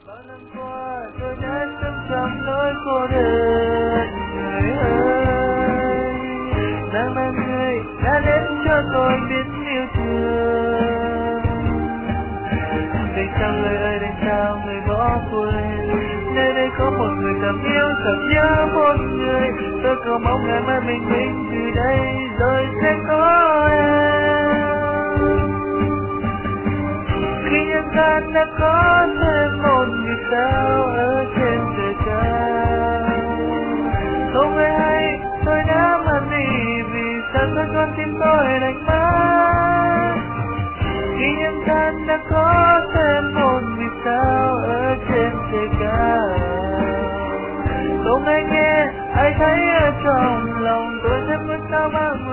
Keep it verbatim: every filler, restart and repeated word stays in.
Bao năm qua tôi đã sống trong nỗi cô đơn, người ơi, rằng là người đã đến cho tôi biết yêu thương. Đành sao người ơi, đành sao người bỏ quên, nơi đây có một người thầm yêu thầm nhớ một người. Tôi cầu mong ngày mai mình bình từ đây rồi sẽ có em. Khi nhân gian đã có thêm một vì sao ở trên trời cao, không ai hay tôi đã mất đi vì sao tôi con tim tôi lạnh mất. Khi nhân gian đã có thêm một vì sao ở trên trời cao, không ai nghe ai thấy ở trong lòng tôi rất muốn sao mang